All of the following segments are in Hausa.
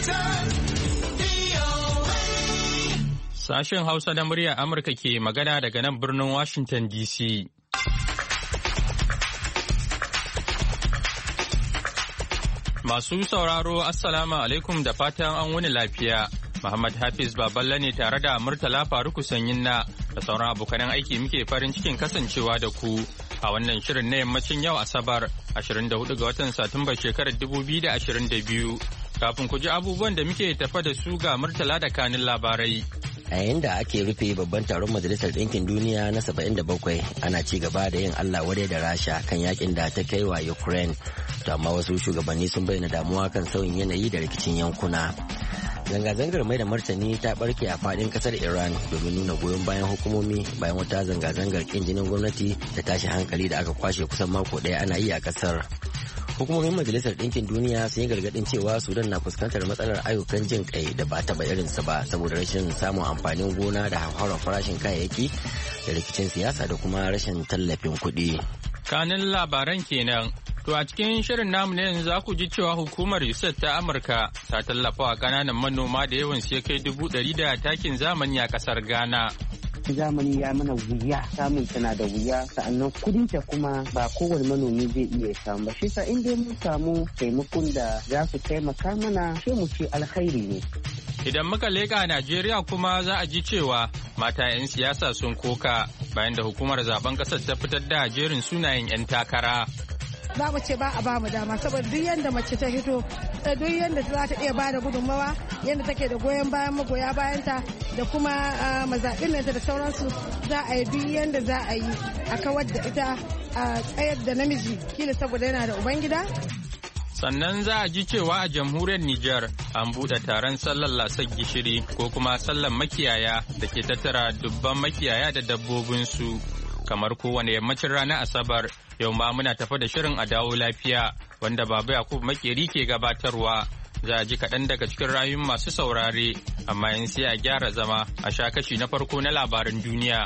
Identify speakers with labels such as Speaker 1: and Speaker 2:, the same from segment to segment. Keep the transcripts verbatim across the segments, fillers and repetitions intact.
Speaker 1: Sashen Hausa na murya Amurka ke magana daga nan birnin Washington D C. Masu sauraro Assalamu alaikum da fatan an wuni lafiya. Muhammad Hafiz Baballe ne tare da Murtala Faruku Sanyinna da sauran abokanan aiki muke farin cikin kasancewa da ku a wannan shirin na yammacin yau Asabar ashirin da hudu ga watan Satumba shekarar dubu biyu da ashirin da biyu. Kafin ku ji abubuwan da muke tafa da su ga Murtala da kanin labarai.
Speaker 2: A yayin da ake rufe babban taron Majalisar Ɗinkin Duniya na saba'in da bakwai ana ci gaba da yin Allah wadai da Rasha kan yakin da ta kai wa Ukraine. To amma wasu shugabanni sun bayyana damuwa kan sauyin yanayi da rikicin yankuna. Zanga-zangar mai da martani ta barke a fadin kasar Iran domin nuna goyon bayan hukumomi bayan wata zanga-zangar kin jinin gwamnati da tashi hankali da aka kwashe kusan mako ɗaya ana yi a kasar. Hukumomin Majalisar Ɗinkin Duniya sun yi gargaɗin cewa Sudan na fuskantar matsalar ayyukan jin kai da ba taɓa irinsa ba saboda rashin samun amfanin gona da hauhawar farashin kayayyaki da rikicin siyasa da kuma rashin tallafin kuɗi.
Speaker 1: Kanin labaran kenan. To a cikin shirin namu ne yanzu za ku ji cewa hukumar U S A I D ta Amurka ta tallafa wa ƙananan manoma da yawan su ya kai dubu ɗari da takin zamani a ƙasar Ghana.
Speaker 3: Zamani ya mana wuya, samun tana da wuya, sa'annan kudin ta kuma ba kowane manomi zai iya samu ba. Shi sa in dai mun samu taimakon da za su taimaka mana sai mu ce alkhairi ne.
Speaker 1: Idan muka leƙa Najeriya kuma za a ji cewa mata 'yan siyasa sun koka bayan da hukumar zaben ƙasar ta fitar da jerin sunayen 'yan takara.
Speaker 4: Za mu ce ba a ba mu dama saboda duk yadda mace ta hito duk yadda za ta iya ba da gudunmawa yadda take da goyon bayan magoya bayanta da kuma mazaɓinta da sauransu za a yi duk yadda za a yi a kawar da ita a tsayar da namiji kila saboda yana da ubangida.
Speaker 1: Sannan za a ji cewa a jamhuriyar Nijar an buɗe taron sallar lasar gishiri ko kuma sallar makiyaya da ke tattara dubban makiyaya da dabbobinsu. Kamar kowane yammacin ranar Asabar, yau ma muna tafa da shirin a dawo lafiya wanda Baba Yakubu Makeri ke gabatarwa. Za a ji kaɗan daga cikin rayun masu saurare, amma yin sai a gyara zama a sha kashi na farko na labaran duniya.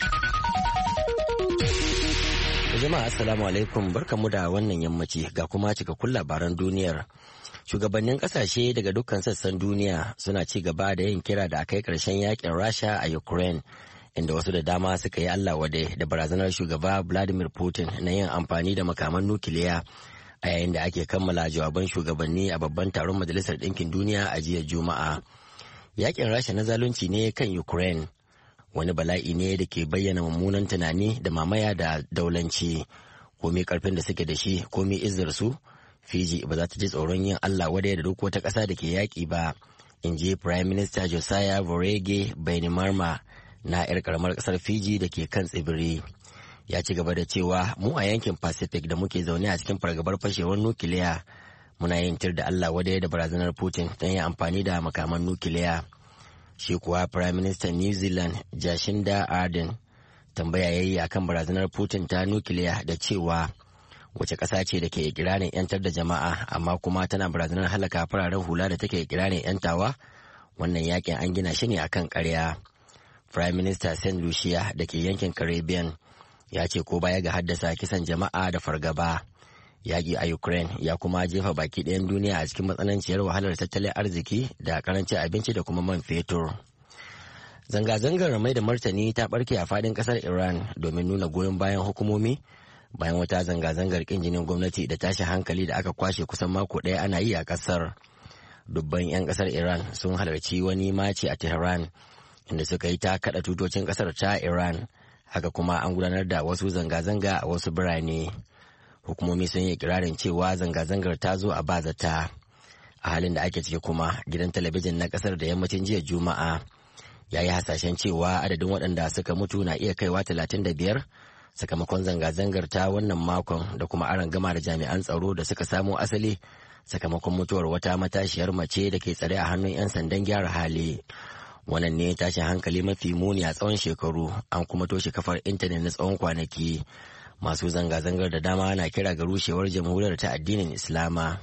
Speaker 2: Jama'a assalamu alaikum barkamu da wannan yammaci ga kuma cikakkun labaran duniyar. Shugabannin kasashe daga dukkan sassan duniya suna ci gaba da yin kira da akai karshen yakin Rasha a Ukraine, inda wasu da dama suka yi Allah wade da barazanar shugaba Vladimir Putin na yin amfani da makaman nukiliya a yayin da ake kammala jawaban shugabanni a babban taron Majalisar Ɗinkin Duniya a jiya Juma'a. Yakin Rasha na zalunci ne kan Ukraine. Wani bala'i ne da ke bayyana mummunan tunani da mamaya da daulanci. Komi karfin da suke da shi, komi izzar su, Fiji ba za ta ji tsoron yin Allah wadai da duk wata ƙasa da ke yaƙi ba, in ji Prime Minister Josiah Vorege Bainimarma na 'yar karamar ƙasar Fiji da ke kan tsibiri. Ya ci gaba da cewa mu a yankin Pacific da muke zaune a cikin fargabar fashewar nukiliya muna yin tir da Allah wadai da barazanar Putin don yin amfani da makaman nukiliya. Shi kuwa Prime Minister New Zealand Jacinda Ardern tambaya yayi akan barazanar Putin ta nukiliya da cewa wace ƙasa ce da ke ikirarin 'yantar da jama'a amma kuma tana barazanar halaka fararen hula da take ikirarin 'yantawa. Wannan yakin an gina shi ne akan ƙarya. Prime Minister Saint Lucia da ke yankin Caribbean ya ce ko baya ga haddasa kisan jama'a da fargaba, yaƙi a Ukraine ya kuma jefa baki ɗayan duniya a cikin matsananciyar wahalar tattalin arziki da karancin abinci da kuma man fetur. Zanga-zangar mai da martani ta ɓarke a faɗin ƙasar Iran domin nuna goyon bayan hukumomi bayan wata zanga-zangar ƙin jinin gwamnati da tashin hankali da aka kwashe kusan mako ɗaya ana yi a ƙasar. Dubban 'yan ƙasar Iran sun halarci wani maci a Tehran inda suka yi ta kaɗa tutocin ƙasar ta Iran. Haka kuma an gudanar da wasu zanga-zanga a wasu birane. Hukumomi sun yi kirarin cewa zanga-zangar ta zo a bazata. A halin da ake ciki kuma gidan talabijin na kasar da yammacin jiya Juma'a ya yi hasashen cewa adadin waɗanda suka mutu na iya kaiwa talatin da biyar sakamakon zanga-zangar ta wannan makon da kuma arangama da jami'an tsaro da suka samo asali sakamakon mutuwar wata matashiyar mace da ke tsare a hannun 'yan sandan gyara hali. Wannan ne tashin hankali mafi muni a tsawon shekaru, an kuma toshe kafar intanet na tsawon kwanaki. Masu zanga-zangar da dama na kira ga rushewar jamhuriyar ta addinin Islama.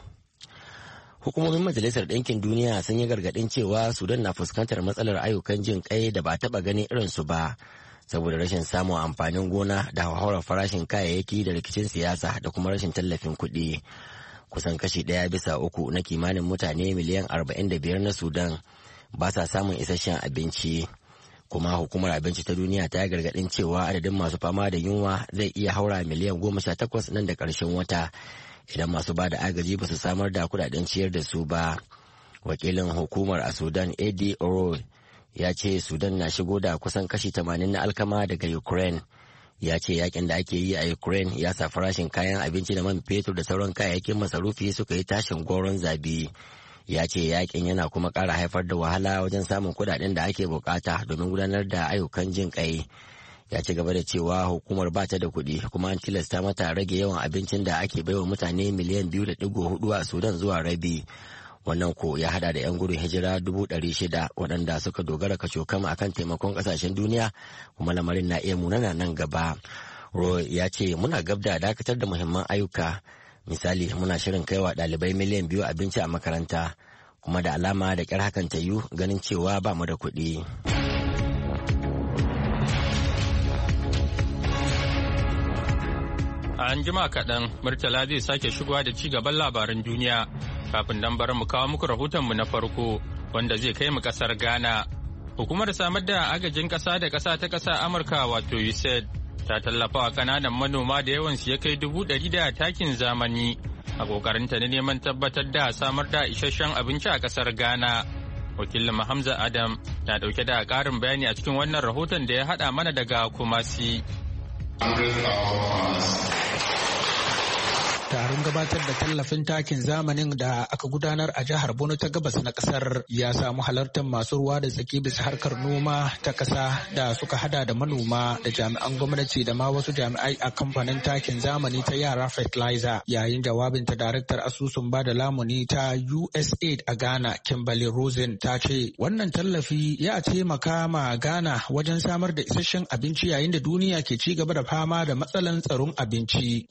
Speaker 2: Hukumomin Majalisar Ɗinkin Duniya sun yi gargaɗin cewa Sudan na fuskantar matsalar ayyukan jin kai da ba taɓa ganin irinsu ba, saboda rashin samun amfanin gona da hauhawar farashin kayayyaki da rikicin siyasa da kuma rashin tallafin kuɗi. kusan kashi ɗaya bisa uku na kimanin mutane miliyan arba'in da biyar na Sudan ba sa samun isasshen abinci. Kuma hukumar abinci ta duniya ta gargaɗin cewa adadin masu fama da yunwa zai iya haura miliyan goma sha takwas nan da ƙarshen wata idan masu ba da agaji ba su samar da kudaden ciyar da su ba. Wakilin hukumar a Sudan A D Oro ya ce Sudan na shigo da kusan kashi tamanin na alkama daga Ukraine. Ya ce yakin da ake yi a Ukraine ya sa farashin kayan abinci da man fetur da sauran kayayyakin masarufi suka yi tashin goron zabi. Ya ce yakin yana kuma ƙara haifar da wahala wajen samun kudaden da ake bukata domin gudanar da ayyukan jin kai. Ya ci gaba da cewa hukumar ba ta da kuɗi kuma an tilasta mata rage yawan abincin da ake baiwa mutane miliyan biyu da ɗigo hudu a Sudan zuwa rabi. Wannan ko ya hada da 'yan gudun hijira dubu ɗari shida waɗanda suka dogara kacokam akan taimakon ƙasashen duniya kuma lamarin na iya munana nan gaba. Roy ya ce muna gab da dakatar da muhimman ayyuka. Misali muna shirin kaiwa ɗalibai miliyan biyu abinci a makaranta kuma da alama da ƙyar hakan ta yiwu ganin cewa ba mu da kuɗi.
Speaker 1: A an jima kaɗan Murtala zai sake shigowa da ci gaban labaran duniya kafin dan bar mu kawo muku rahotonmu na farko wanda zai kai mu ƙasar Ghana. Hukumar samar da agajin ƙasa da ƙasa ta ƙasa Amurka wato U S A I D ta tallafa wa ƙananan manoma da yawansu ya kai dubu ɗari da takin zamani a ƙoƙarinta na neman tabbatar da samar da isasshen abinci a ƙasar Ghana. Wakilin Hamza Adam na ɗauke da ƙarin bayani a cikin wannan rahoton da ya haɗa mana daga Kumasi.
Speaker 5: Taron gabatar da tallafin takin zamanin da aka gudanar a jihar Borno ta gabas na kasar ya samu halartar masu ruwa da tsaki bisa harkar noma ta kasa da suka hada da manoma da jami'an gwamnati da ma wasu jami'ai a kamfanin takin zamani ta Yara Fertilizer. Yayin jawabin ta daraktar asusun bada lamuni ta U S A I D a Ghana, Kimberly Rosen, ta ce wannan tallafi ya taimaka ma Ghana wajen samar da isasshen abinci yayin da duniya ke ci gaba da fama da matsalan tsaron abinci.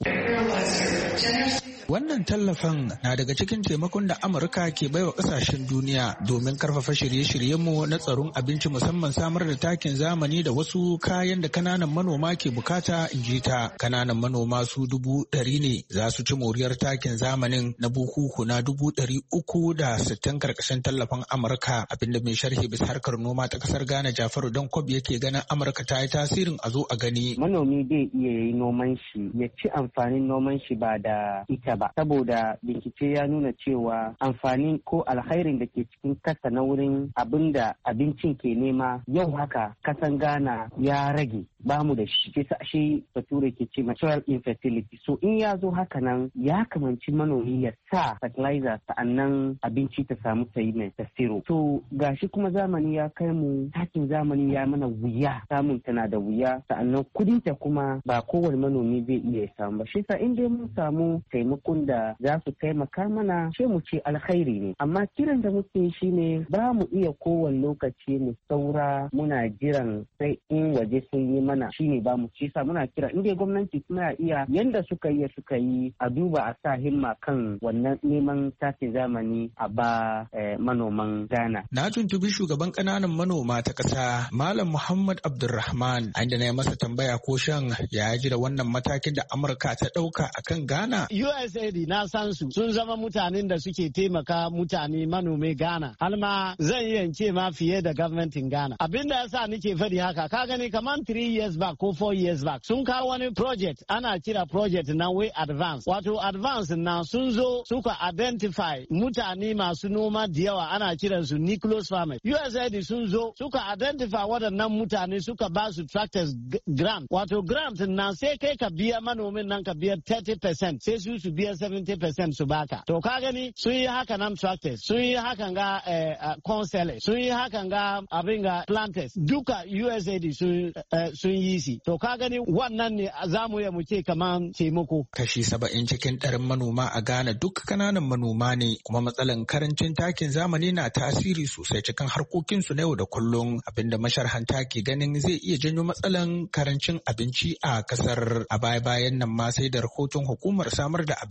Speaker 5: Wannan tallafin na daga cikin taimakon da Amurka ke baiwa kasashen duniya domin karfafa shirye-shiryenmu na tsaron abinci, musamman samar da takin zamani da wasu kayan da kananan manoma ke bukata, in ji ta. Kananan manoma su dubu ɗari ne za su ci moriyar takin zamanin na bukuku na dubu ɗari uku da sittin karkashin tallafin Amurka, abinda mai sharhi bisa harkar noma ta kasar Ghana Jafaru Dankob yake ganin Amurka ta yi tasirin a zo a gani.
Speaker 3: Manomi zai iya yi noman shi ya ci amfanin noman shi ba da ita ba, saboda bincike ya nuna cewa amfani ko alkhairin da ke cikin kasa na wurin abin da abincin ke nema yau haka kasan Ghana ya rage, ba mu da shi, kisa shi bature ke ce natural infertility. So in ya zo haka nan ya kamanci manomi ya sa fertilizer sa'annan abinci ta samu ta yi mai tasiro. To gashi kuma zamani ya kai mu, takin zamani ya mana wuya, samun tana da wuya, sa'annan kudinta kuma ba kowane manomi zai iya samu ba. Shi sa in dai mun samu taimakon da za su taimaka mana, sai mu ce alkhairi ne. Amma kiran da muke shi ne ba mu iya kowane lokaci mu saura muna jiran sai in waje sun yi mana, shi ne ba mu ci sa muna kira in dai gwamnati suna iya yanda suka yi suka yi a duba a sa himma kan wannan neman takin zamani a ba eh, manoman Ghana.
Speaker 5: Na tuntubi shugaban kananan manoma ta kasa Malam Muhammad Abdulrahman, inda na yi masa tambaya ko shan ya ji da wannan matakin da Amurka ta dauka akan Ghana.
Speaker 6: U S A I D na san su sun zama mutanen da suke taimaka mutane manome Ghana, har ma zan iya ce ma fiye da gwamnatin Ghana. Abin da yasa nake faɗi haka, ka gani kaman three years back ko four years back sun kawo wani project ana kira project na way advance. Wato advance na sun zo suka identify mutane masu noma da yawa ana kiran su nucleus farmers. U S A I D sun zo suka identify waɗannan mutane suka ba su tractors grant. Wato grant na sai kai ka biya manomin nan ka biya thirty percent sai su su biya seventy percent su baka. To ka gani sun yi haka nan tractors, sun yi hakan ga corn sellers, sun yi hakan ga abin ga planters, duka U S A I D sun yi shi. To ka gani wannan ne za mu yi mu ce kaman taimako.
Speaker 5: Kashi saba'in cikin ɗarin manoma a Ghana duk kananan manoma ne, kuma matsalan karancin takin zamani na tasiri sosai cikin harkokinsu na yau da kullum, abinda masharhanta ke ganin zai iya janyo matsalan karancin abinci a kasar. A baya-bayan nan ma sai da rahoton hukumar samar da abinci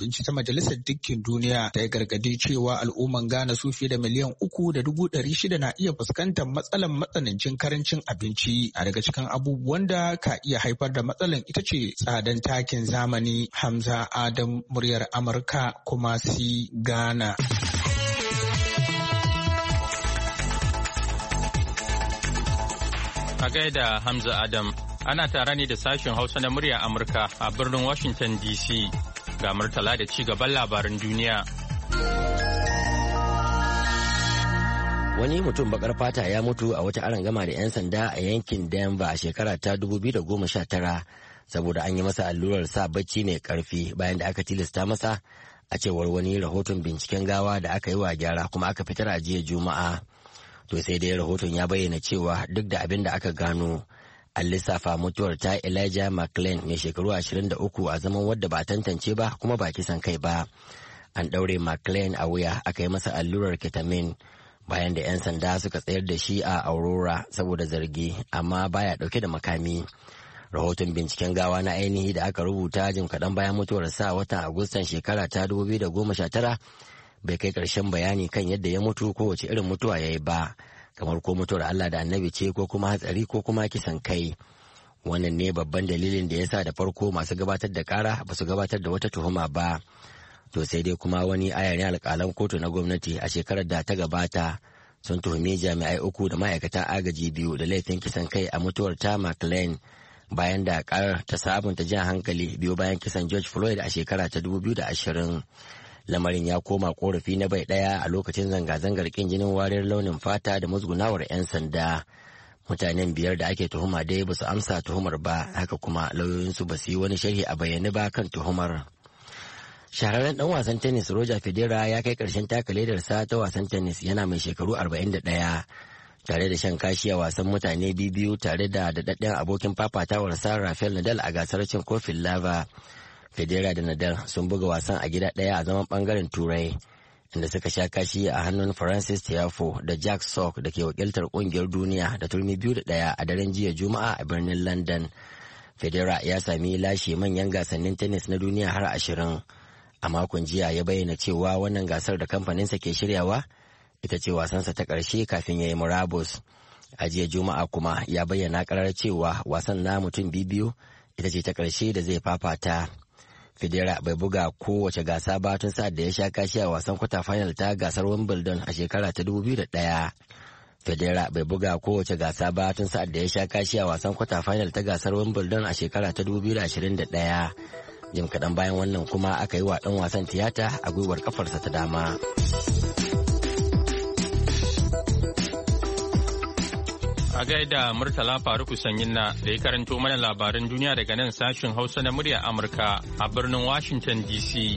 Speaker 5: abinci ta Majalisar Dukkin Duniya ta yi gargadi cewa al'umman Ghana su fiye da miliyan uku da dubu ɗari shida na iya fuskantar matsalar matsanancin karancin abinci. A daga cikin abubuwan da ka iya haifar da matsalar ita ce tsadan takin zamani. Hamza Adam, muryar Amurka, kuma si Ghana.
Speaker 1: A gaida Hamza Adam, ana tare ne da sashen Hausa na murya Amurka a birnin Washington D C. Ga Murtala da ci gaban labaran duniya.
Speaker 2: Wani mutum bakar fata ya mutu a wata arangama da 'yan sanda a yankin Denver a shekara ta dubu biyu da goma sha tara saboda an yi masa allurar sa bacci mai karfi bayan da aka tilasta masa, a cewar wani rahoton binciken gawa da aka yi wa gyara kuma aka fitar a jiya Juma'a. To sai dai rahoton ya bayyana cewa duk da abin da aka gano, an lissafa mutuwar ta Elijah McClain mai shekaru ashirin da uku a zaman wadda ba tantance ba kuma ba kisan kai ba. An ɗaure McClain a wuya aka yi masa allurar ketamine bayan da 'yan sanda suka tsayar da shi a Aurora saboda zargi, amma baya ɗauke da makami. Rahoton binciken gawa na ainihi da aka rubuta jim kaɗan bayan mutuwar sa watan Agustan shekara ta dubu biyu da goma sha tara bai kai ƙarshen bayani kan yadda ya mutu ko wace irin mutuwa ya yi ba, kamar ko mutuwar Allah da annabi ce ko kuma hatsari ko kuma kisan kai. Wannan ne babban dalilin da ya sa da farko masu gabatar da kara ba su gabatar da wata tuhuma ba. To sai dai kuma wani ayarin alƙalan kotu na gwamnati a shekarar da ta gabata sun tuhumi jami'ai uku da ma'aikatan agaji biyu da laifin kisan kai a mutuwar ta McClain bayan da karar ta sabunta jan hankali biyu bayan kisan George Floyd a shekara ta dubu biyu da ashirin. Lamarin ya koma korafi na bai daya a lokacin zanga-zangar kin jinin wariyar launin fata da musgunawar 'yan sanda. Mutanen biyar da ake tuhuma dai ba su amsa tuhumar ba, haka kuma lauyoyinsu ba su yi wani sharhi a bayyane ba kan tuhumar. Shahararren dan wasan tennis Roger Federer ya kai karshen taka ledarsa ta wasan tennis yana mai shekaru arba'in da ɗaya, tare da shan kashi a wasan mutane biyu tare da daɗaɗɗen abokin fafatawarsa Rafael Nadal a gasar cin kofin lava. Federer da Nadal sun buga wasan a gida ɗaya a zaman ɓangaren Turai, inda suka sha kashi a hannun Francis Tiafoe da Jack Sock da ke wakiltar ƙungiyar duniya da turmi biyu da ɗaya a daren jiya Juma'a a birnin London. Federer ya sami lashe manyan gasannin tennis na duniya har ashirin. A makon jiya ya bayyana cewa wannan gasar da kamfaninsa ke shiryawa ita ce wasansa ta ƙarshe kafin ya yi murabus. A jiya Juma'a kuma ya bayyana ƙarar cewa wasan na mutum biyu ita ce ta ƙarshe da zai fafata. Federer bai buga kowace gasa ba tun sa'ad da ya sha kashi a wasan kwata final ta gasar Wimbledon a shekara ta dubu biyu da ɗaya. Federer bai buga kowace gasa ba tun sa'ad da ya sha kashi a wasan kwata final ta gasar Wimbledon a shekara ta dubu biyu da ashirin da ɗaya. Jim kaɗan bayan wannan kuma aka yi wa ɗan wasan tiyata a gwiwar kafarsa ta dama.
Speaker 1: A gaida Murtala Faruku Sanyinna da ya karanto mana labaran duniya daga nan sashin Hausa na murya Amurka a birnin Washington D C.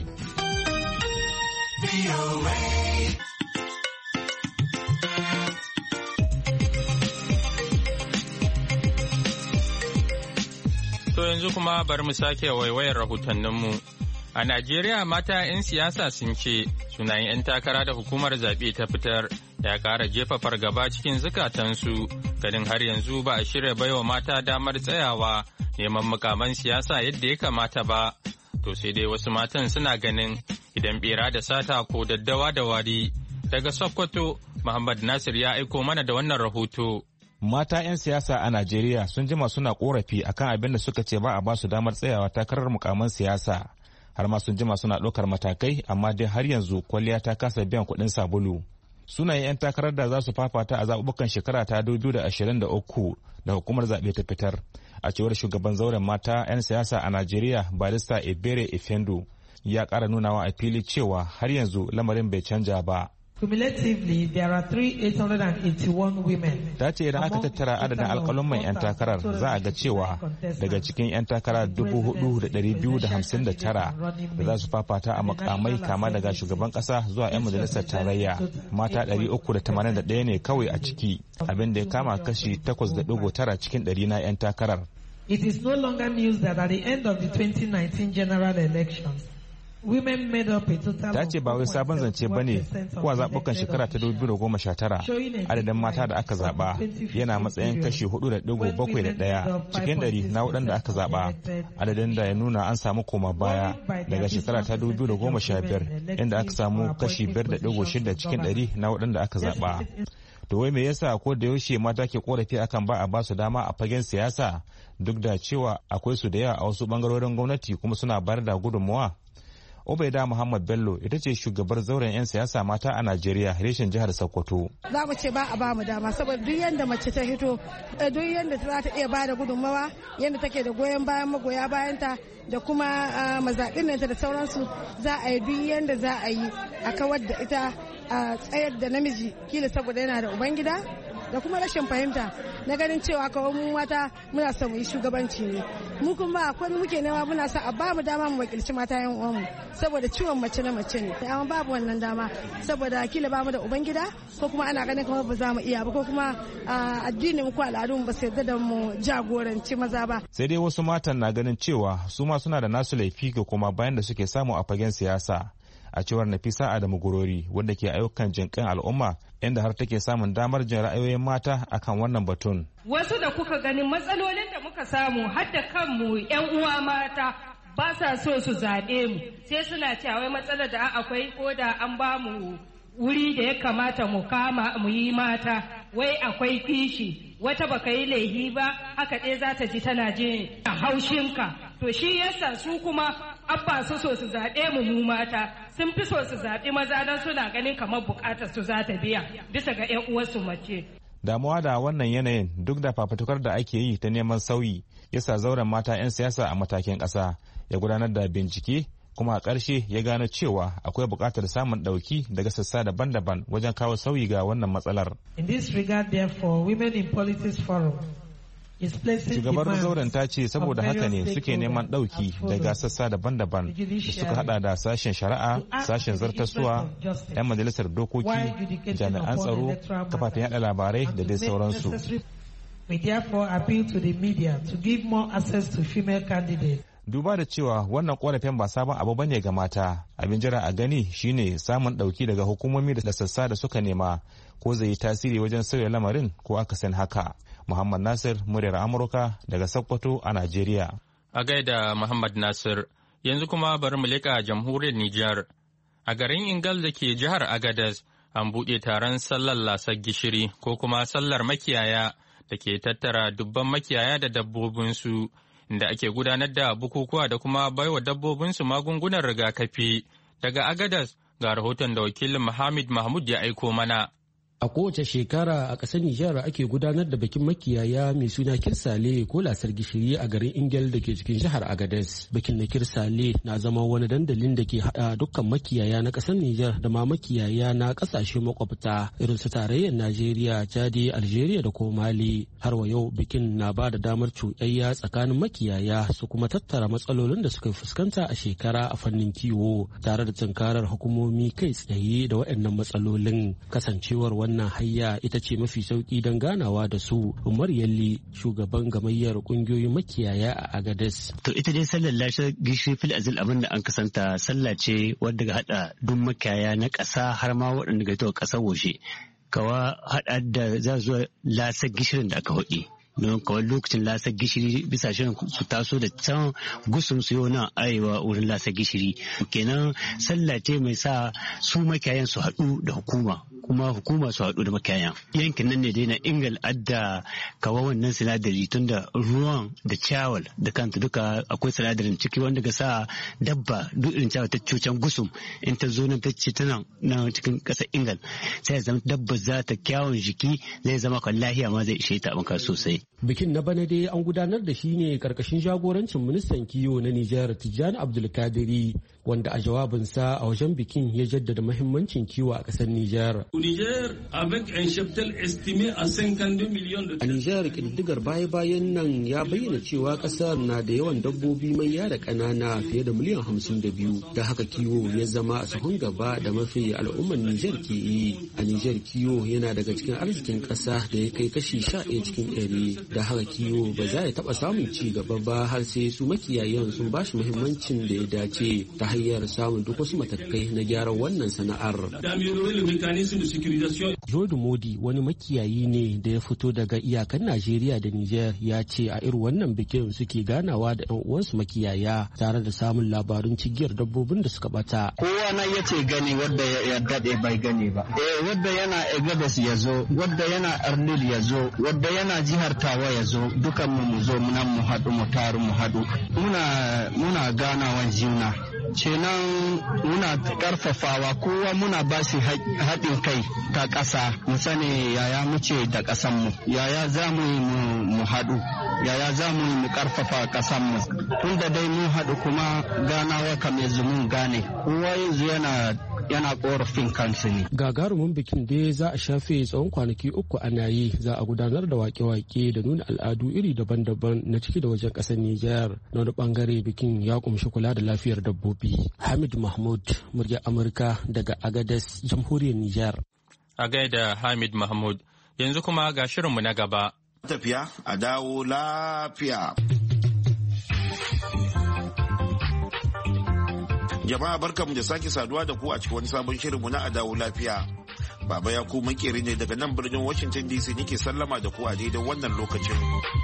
Speaker 1: To yanzu kuma bari mu sake waiwayar rahotanninmu. A Najeriya mata 'yan siyasa sun ce sunayen 'yan takara da hukumar zaɓe ta fitar ya ƙara jefa fargaba cikin zukatansu, ganin har yanzu ba a shirya baiwa mata damar tsayawa neman mukaman siyasa yadda ya kamata ba. To sai dai wasu matan suna ganin idan bera da sata ko daddawa da wari. Daga Sokoto, Muhammad Nasir ya aiko mana da wannan rahoto.
Speaker 7: Mata 'yan siyasa a Najeriya sun jima suna korafi akan abin da suka ce ba a ba su damar tsayawa takarar mukaman siyasa. Har ma sun jima suna ɗaukar matakai, amma dai har yanzu kwalliya ta kasa biyan kuɗin sabulu. Sunayen 'yan takarar da za su fafata a zaɓuɓɓukan shekara ta dubu biyu da ashirin da uku da hukumar zaɓe ta fitar, a cewar shugaban zauren mata 'yan siyasa a Najeriya Barista Ebere Ifendu, ya ƙara nunawa a fili cewa har yanzu lamarin bai canja ba.
Speaker 8: Cumulatively, there are three thousand eight hundred eighty-one women.
Speaker 7: Ta ce idan aka tattara adadin alƙalumman 'yan takarar za a ga cewa daga cikin 'yan takara dubu hudu da ɗari biyu da hamsin da tara da za su fafata a makamai kama daga shugaban ƙasa zuwa 'yan majalisar tarayya, mata ɗari uku da tamanin da ɗaya ne kawai a ciki, abin da ya kama kashi takwas da ɗigo tara cikin ɗari na 'yan takarar.
Speaker 8: It is no longer news that at the end of the twenty nineteen general elections,
Speaker 7: Ta ce ba wai sabon zance ba ne kuwa zaɓukan shekara ta dubu biyu da goma sha tara adadin mata da aka zaɓa yana matsayin kashi hudu da digo bakwai da ɗaya cikin ɗari na waɗanda aka zaɓa, adadin da ya nuna an samu koma baya daga shekara ta dubu biyu da goma sha biyar inda aka samu kashi biyar da digo shida cikin ɗari na waɗanda aka zaɓa. To wai me yasa ko da yaushe mata ke korafi akan ba a ba su dama a fagen siyasa duk da cewa akwai su da yawa a wasu bangarorin gwamnati kuma suna bayar da gudunmawa? Obaida Muhammad Bello ita ce shugabar zauren 'yan siyasa mata a Najeriya reshen jihar Sokoto.
Speaker 4: Za mu ce ba a ba mu dama saboda duk yanda mace ta hito, duk yanda za ta iya bada gudunmawa, yanda take da goyon bayan magoya bayanta da kuma mazaɓin da sauransu, za a yi duk yanda za a yi a kawar da ita a tsayar da namiji kila saboda yana da ubangida da kuma rashin fahimta na ganin cewa kawai mu mata muna son mu yi shugabanci ne, mu kuma akwai muke nema muna son a ba mu dama mu wakilci mata yan uwanmu saboda ciwon mace na mace ne, amma babu wannan dama saboda kila ba mu da ubangida ko kuma ana ganin kamar ba za mu iya ba ko kuma addinin ko al'adun ba su yarda da mu jagoranci maza ba.
Speaker 7: Sai dai wasu matan na ganin cewa su ma suna da nasu laifi ga kuma bayan da suke samu a fagen siyasa. A cewar Nafisa Adamu Gurori wadda ke ayyukan jinƙan al'umma inda har take samun damar jin ra'ayoyin mata akan wannan batun.
Speaker 8: Wasu da kuka ganin matsalolin da muka samu har da kanmu 'yan uwa mata ba sa so su zaɓe mu sai suna cewa wai matsalar da akwai ko da an ba mu wuri da ya kamata mu kama mu yi mata wai akwai kishi wata baka yi laihi ba haka ɗaya za ta ji tana jin haushinka to shi yasa su kuma abba su so su zaɓe mu mu mata sun fi so su zaɓi maza don suna ganin kamar buƙatar su za ta biya bisa ga 'yan uwarsu mace.
Speaker 7: Damuwa da wannan yanayin duk da fafutukar da ake yi ta neman sauyi yasa zauren mata 'yan siyasa a matakin ƙasa ya gudanar da bincike kuma a ƙarshe ya gano cewa akwai buƙatar samun ɗauki daga sassa daban-daban wajen kawo sauyi ga wannan matsalar.
Speaker 8: In this regard, therefore, Women in Politics Forum
Speaker 7: Shugabar zauren ta ce saboda haka ne suke neman ɗauki daga sassa daban-daban da suka hada da sashen shari'a, sashen zartaswa, 'yan majalisar dokoki, jami'an tsaro, kafafen yada labarai da dai sauransu.
Speaker 8: We therefore appeal to the media to give more access to female candidates.
Speaker 7: Duba da cewa wannan korafin ba sabon abu bane ga mata, abin jira a gani shine samun ɗauki daga hukumomi da sassa da suka nema ko zai yi tasiri wajen sauya lamarin ko akasin haka. Muhammad Nasir, muryar Amurka daga Sokoto a Najeriya.
Speaker 1: A gaida Muhammad Nasir, yanzu kuma bari mu leƙa jamhuriyar Nijar. A garin Ingal da ke jihar Agadez, an buɗe taron sallar lasar gishiri ko kuma sallar makiyaya da ke tattara dubban makiyaya da dabbobinsu, inda ake gudanar da bukukuwa da kuma baiwa dabbobinsu magungunan rigakafi. Daga Agadez ga rahoton da wakilin Muhammad Mahmud ya aiko mana.
Speaker 9: A kowace shekara a ƙasar Nijar ake gudanar da bikin makiyaya mai suna Kirsale ko lasar gishiri a garin Ingel da ke cikin jihar Agadez. Bikin na Kirsale na zama wani dandalin da ke haɗa dukkan makiyaya na ƙasar Nijar da ma makiyaya na ƙasashe makwabta irin su tarayyar Najeriya, Chadi, Algeria da kuma Mali. Har wa yau bikin na ba da damar cuɗayya tsakanin makiyaya su kuma tattara matsalolin da suka fuskanta a shekara a fannin kiwo tare da tunkarar hukumomi kai tsaye da waɗannan matsalolin. Kasancewar wannan hayya ita ce mafi sauki don ganawa da su. Umar Yalli, shugaban gamayyar kungiyoyin makiyaya a Agadez.
Speaker 10: To ita dai sallar lashe gishiri fil azil abin da an kasanta sallah ce wadda ga hada duk makiyaya na ƙasa har ma waɗanda ga ita ƙasar waje. Kawa hada da za zuwa lasar gishirin da aka hudi. Don kawai lokacin lasar gishiri bisa shirin su taso da can gusum su yau nan arewa wurin lasar gishiri. Kenan sallah ce mai sa su makiyayan su haɗu da hukuma kuma hukuma su haɗu da makiyayan. Yankin nan ne dai na Ingal adda kawo wannan sinadari tun da ruwan da ciyawal da kanta duka akwai sinadarin ciki wanda ga sa dabba duk irin ciyawal ta cucan gusum in ta zo nan ta ce tana na cikin ƙasar Ingal sai zama dabba za ta kyawun jiki zai zama kan lahiya ma zai ishe ta abinka sosai.
Speaker 9: Bikin na bana dai an gudanar da shi ne karkashin jagorancin ministan kiwo na Nijar Tijjani Abdulkadiri wanda a jawabinsa a wajen bikin ya jaddada mahimmancin kiwo a ƙasar Nijar. A Nijar ƙididdigar baya-bayan nan ya bayyana cewa ƙasar na da yawan dabbobi manya da ƙanana fiye da miliyan hamsin da biyu. Da haka kiwo ya zama a sahun gaba da mafi al'ummar Nijar ke yi. A Nijar kiwo yana daga cikin arzikin ƙasa da ya kai kashi sha ɗaya cikin ɗari. Da haka kiwo ba za ya taɓa samun ci gaba ba har sai su makiyayan sun bashi muhimmancin da ya dace ta hanyar samun duk wasu matakai na gyaran wannan sana'ar. Jordu Modi wani makiyayi ne da ya fito daga iyakan Najeriya da Nijar ya ce a irin wannan bikin suke ganawa da ɗan uwansu makiyaya tare da samun labarun cigiyar dabbobin da suka bata.
Speaker 11: Kowa na ya ce gani wadda ya daɗe bai gani ba. Eh wadda yana Egadas ya zo, wadda yana Arlil ya zo, wadda yana jihar Tawa ya zo, dukan mu mu zo nan mu haɗu mu taru mu haɗu. Muna muna ganawan juna. Kenan muna karfafawa kowa muna ba shi haɗin kai ta ƙasa mu sani yaya muce da ƙasanmu yaya za mu yi mu haɗu yaya za mu yi mu karfafa ƙasanmu tun da dai mun haɗu kuma ganawa kam yanzu mun gane kowa yanzu yana yana korafin kansu ne.
Speaker 9: Gagarumin bikin dai za a shafe tsawon kwanaki uku ana yi za a gudanar da wake-wake da nuna al'adu iri daban-daban na ciki da wajen ƙasar Nijar. Na wani bangare bikin ya kumshi kula da lafiyar dabbobi. Hamid Mahmud, murya Amurka daga Agadez, Jamhuriyar Nijar.
Speaker 1: A gaida Hamid Mahmud, yanzu kuma ga shirinmu na gaba.
Speaker 12: Tafiya a dawo lafiya. Jama'a barkanmu da sake saduwa da ku a cikin wani sabon shirinmu na Adawo Lafiya. Baba ya ku makeri ne daga nan birnin Washington D C nake sallama da ku a daidai wannan lokacin.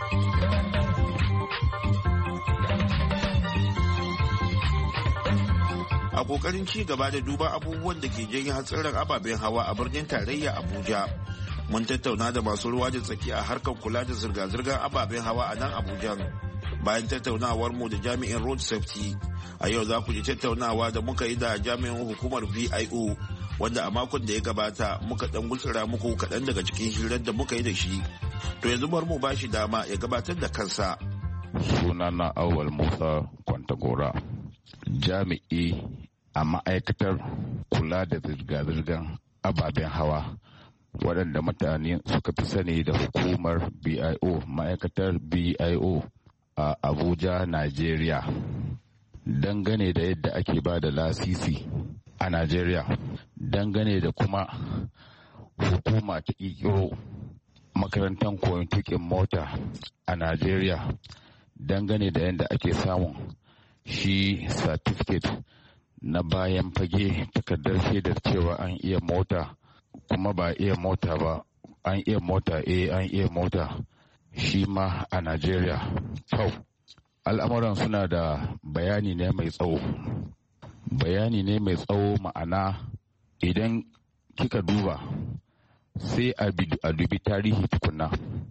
Speaker 12: A kokarin ci gaba da duba abubuwan da ke janyo hatsarin ababen hawa a birnin tarayya Abuja. Mun tattauna da masu ruwa da tsaki a harkar kula da zirga-zirgar ababen hawa a nan Abuja. Bayan tattaunawar mu da jami'in road safety, a yau za ku ji tattaunawa da muka yi da jami'in hukumar V I O wanda a makon da ya gabata muka dan gutsura muku kaɗan daga cikin hirar da muka yi da shi. To yanzu bar mu bashi dama ya gabatar da kansa.
Speaker 13: Sunana Awal Musa Kwantagora, jami'i a ma'aikatar kula da zirga-zirgar ababen hawa waɗanda mutane suka fi sani da hukumar B I O, ma'aikatar B I O a Abuja, Najeriya. Dangane da yadda ake ba da lasisi a Najeriya, dangane da kuma hukuma ta ƙirƙiro makarantar koyon tuƙin mota a Najeriya, dangane da yadda ake samun shi certificate na bayan fage takardar shaidar cewa an iya mota kuma ba iya mota ba, an iya mota eh an iya mota shi ma a Najeriya. Kau, al'amuran suna da bayani ne mai tsawo. Bayani ne mai tsawo ma'ana idan kika duba sai a dubi tarihi tukunna.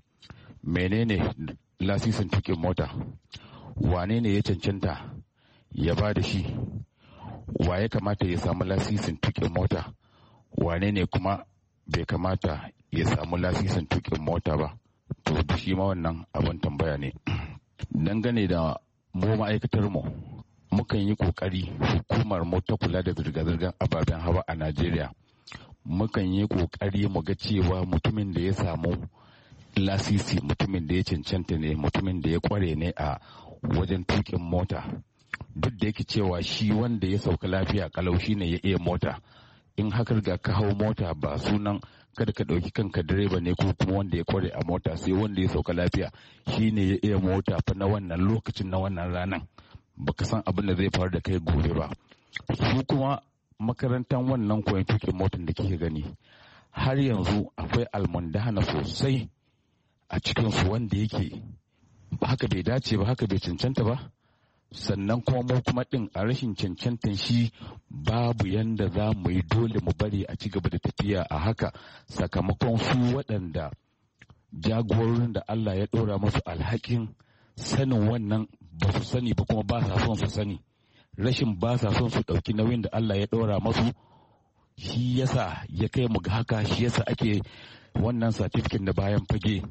Speaker 13: Menene lasisin tukin mota? Wane ne ya cancanta ya ba da shi? Wa ya kamata ya samu lasisin tukin mota? Wane ne kuma bai kamata ya samu lasisin tukin mota ba? To shi ma wannan abin tambaya ne. Dangane da mu ma'aikatar mu mukan yi kokari, hukumar mu ta kula da zirga-zirgar ababen hawa a Najeriya mukan yi kokari mu ga cewa mutumin da ya samu lasisi, mutumin da ya cancanta ne, mutumin da ya kware ne a wajen tukin mota, duk da yake cewa shi wanda ya sauka lafiya kalau shi ne ya iya mota. In haka riga ka hau mota ba sunan kada ka ɗauki kanka direba ne ko kuma wanda ya kware a mota, sai wanda ya sauka lafiya shi ne ya iya mota fa na wannan lokacin na wannan ranan. Baka san abin da zai faru da kai gobe ba. Su kuma makarantar wannan koyon tukin motar da kike gani har yanzu akwai almundahana sosai a cikinsu wanda yake haka bai dace ba, haka bai cancanta ba. Sannan kuma mu kuma ɗin a rashin cancantan shi babu yanda za mu yi, dole mu bari a ci gaba da tafiya a haka sakamakon su waɗanda jagororin da Allah ya ɗora masu alhakin sanin wannan ba su sani ba kuma ba sa son su sani. Rashin ba sa son su ɗauki nauyin da Allah ya ɗora masu shi yasa ya kai mu ga haka, shi yasa ake wannan satifikin da bayan fage.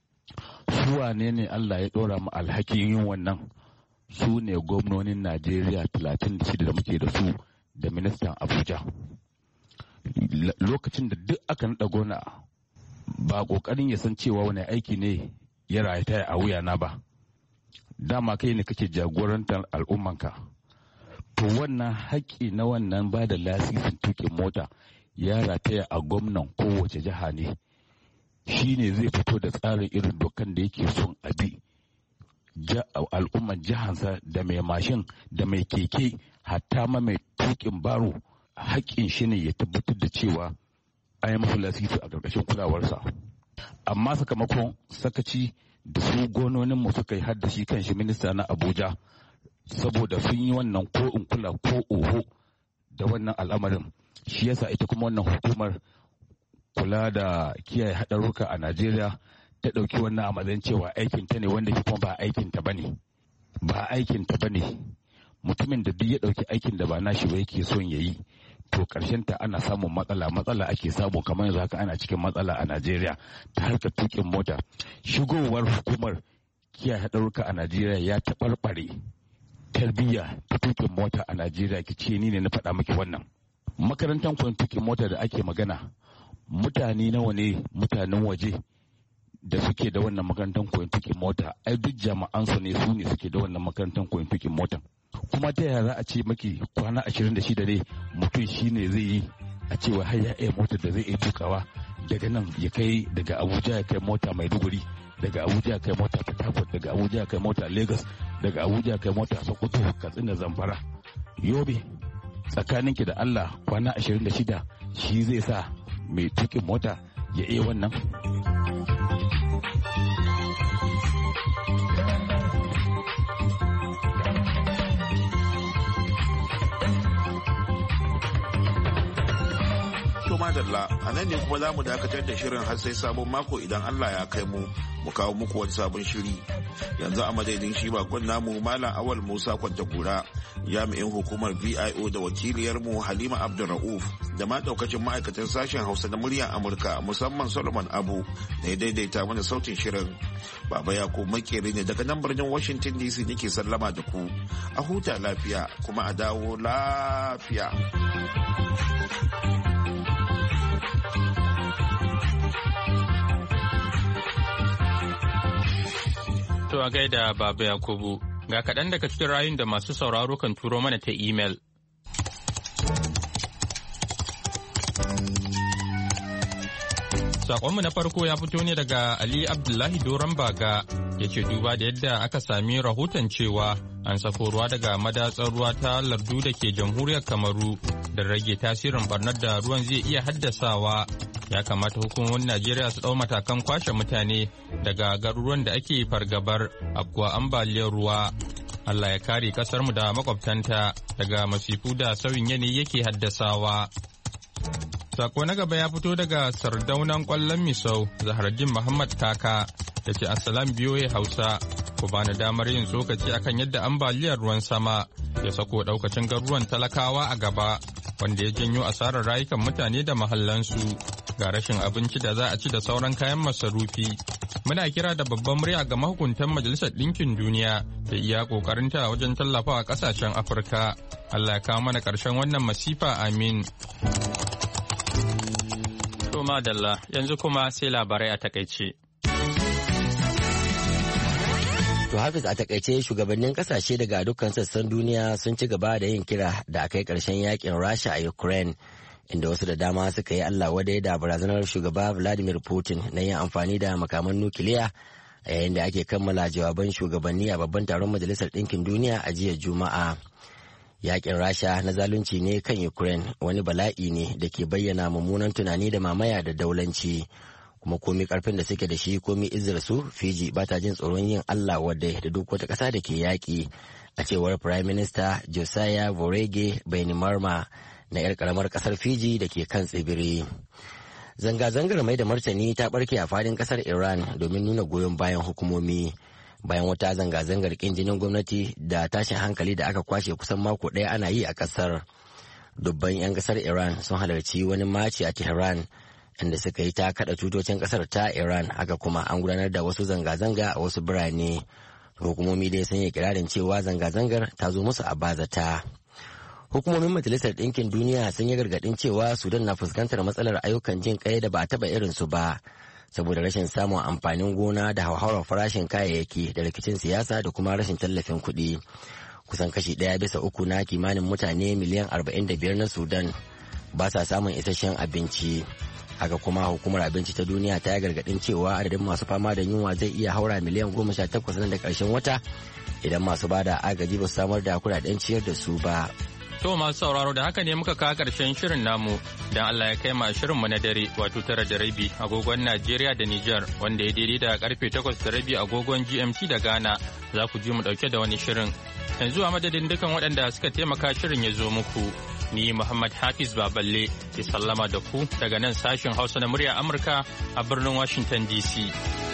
Speaker 13: Su wane ne Allah ya ɗora mu alhakin yin wannan? Su ne gwamnonin Najeriya talatin da shida da muke da su da ministan Abuja. Lokacin da duk aka naɗa gona ba ƙoƙarin ya san cewa wani aiki ne ya rayata a wuyana ba. Dama kai ne kake jagorantar al'ummanka. To wannan haƙƙi na wannan ba da lasisin tuƙin mota ya rataya a gwamnan kowace jiha ne. Shi ne zai fito da tsarin irin dokan da yake son abi al'ummar jihansa da mai mashin da mai keke hatta ma mai tukin baro haƙƙin shi ne ya tabbatar da cewa an yi masu lasisi a ƙarƙashin kulawarsa. Amma sakamakon sakaci da su gononin mu suka yi har da shi kan shi minista na Abuja saboda sun yi wannan ko in kula ko oho da wannan al'amarin, shi yasa ita kuma wannan hukumar kula da kiyaye haɗarurruka a Najeriya ta ɗauki wannan a matsayin cewa aikin ta ne, wanda kuma ba aikin ta bane ba aikin ta bane mutumin da duk ya ɗauki aikin da ba nashi ba yake son yayi to karshen ta ana samun matsala matsala ake samu, kamar yanzu haka ana cikin matsala a Najeriya ta harkar tukin mota. Shigowar hukumar kiyaye haɗarurruka a Najeriya ya taɓarɓare tarbiyya ta tukin mota a Najeriya. Ki ce ni ne na faɗa miki wannan. Makarantar koyon tukin mota da ake magana, mutane nawa ne mutanen waje da suke da wannan makarantar koyon tukin mota? Ai duk jama'an su ne, su ne suke da wannan makarantar koyon tukin mota. Kuma ta yaya za a ce maki kwana ashirin da shida ne mutum shi ne zai yi a cewa har ya iya motar da zai iya tukawa daga nan ya kai daga Abuja ya kai mota Maiduguri, daga Abuja ya kai mota Port Harcourt, daga Abuja ya kai mota Lagos, daga Abuja ya kai mota Sokoto, Katsina, Zamfara, Yobe. Tsakaninki da Allah kwana ashirin da shida shi zai sa mai tukin mota ya iya wannan?
Speaker 12: madalla a nan ne kuma za mu dakatar da shirin har sai sabon mako idan Allah ya kai mu mu kawo muku wani sabon shiri. Yanzu a madadin shi bakon namu Malam Awal Musa Kwantagora, jami'in hukumar V I O da wakiliyar mu Halima Abdulrauf da ma daukacin ma'aikatan sashen Hausa na muryar Amurka, musamman Solomon Abu da ya daidaita mana sautin shirin. Baba Yakubu Makeri ne daga nan birnin Washington D C nake sallama da ku. A huta lafiya kuma a dawo lafiya.
Speaker 1: To a gaida Baba Yakubu, ga kaɗan daga cikin rayun da masu sauraro kan turo mana ta imel. Saƙonmu na farko ya fito ne daga Ali Abdullahi Doron Baga, ya ce duba da yadda aka sami rahoton cewa an sako ruwa daga madatsar ruwa ta lardu da ke jamhuriyar Kamaru da rage tasirin barnar da ruwan zai iya haddasawa. Ya kamata hukumomin Najeriya su ɗau matakan kwashe mutane daga garuruwan da ake fargabar afkuwa ambaliyar ruwa. Allah ya kare ƙasarmu da makwabtanta daga masifu da sauyin yanayi yake haddasawa. Sako na gaba ya fito daga sardaunan ƙwallon Misau, Zaharaddin Muhammad Kaka, da ce Assalam biyoye Hausa, ku bani damar yin tsokaci akan yadda ambaliyar ruwan sama ya sako ɗaukacin garuruwan talakawa a gaba, wanda ya janyo asarar rayukan mutane da mahallansu. Ga rashin abinci da za a ci da sauran kayan masarufi. Muna kira da babban murya ga mahukuntan Majalisar Ɗinkin Duniya da iya ƙoƙarinta wajen tallafawa ƙasashen Afirka. Allah ya kawo mana ƙarshen wannan masifa, amin. To madalla, yanzu kuma sai labarai a takaice.
Speaker 2: To Hafiz, a takaice shugabannin kasashe daga dukkan sassan duniya sun ci gaba da yin kira da a kai ƙarshen yakin Rasha a Ukraine, inda wasu da dama suka yi Allah wadai da barazanar shugaba Vladimir Putin na yin amfani da makaman nukiliya a yayin da ake kammala jawaban shugabanni a babban taron Majalisar Ɗinkin Duniya a jiya Juma'a. Yakin Rasha na zalunci ne kan Ukraine, wani bala'i ne da ke bayyana mummunan tunani da mamaya da daulanci. Kuma komi karfin da suke da shi, komi izar su, Fiji ba ta jin tsoron yin Allah wadai da duk wata ƙasa da ke yaƙi, a cewar Prime Minister Josiah Vorege Bainimarma na 'yar karamar ƙasar Fiji da ke kan tsibiri. Zanga-zangar mai da martani ta ɓarke a fadin ƙasar Iran domin nuna goyon bayan hukumomi, bayan wata zanga-zangar ƙin jinin gwamnati da tashin hankali da aka kwashe kusan mako ɗaya ana yi a ƙasar. Dubban 'yan ƙasar Iran sun halarci wani maci a Tehran, inda suka yi ta kada tutocin kasar ta Iran. Haka kuma an gudanar da wasu zanga-zanga a wasu birane. Hukumomi dai sun yi kirarin cewa zanga-zangar ta zo musu a bazata. Hukumomin Majalisar Ɗinkin Duniya sun yi gargaɗin cewa Sudan na fuskantar matsalar ayyukan jin kai da ba a taɓa irin su ba, saboda rashin samun amfanin gona da hauhawar farashin kayayyaki da rikicin siyasa da kuma rashin tallafin kuɗi. Kusan kashi ɗaya bisa uku na kimanin mutane miliyan arba'in da biyar na Sudan ba sa samun isasshen abinci. Haka kuma hukumar abinci ta duniya ta yi gargaɗin cewa adadin masu fama da yunwa zai iya haura miliyan goma sha takwas nan da ƙarshen wata idan masu bada agaji ba su samar da kuɗaɗen ciyar da su ba.
Speaker 1: To masu sauraro da haka ne muka kawo ƙarshen shirin namu dan Allah ya kai ma shirinmu na dare wato tara da rabi agogon Najeriya da Nijar wanda ya daidai da karfe takwas da rabi agogon G M T da Ghana za ku ji mu ɗauke da wani shirin. Yanzu a madadin dukan waɗanda suka taimaka shirin ya zo muku. Ni Muhammad Hafiz Baballe ke sallama da ku daga nan sashen Hausa na murya Amurka a birnin Washington D C.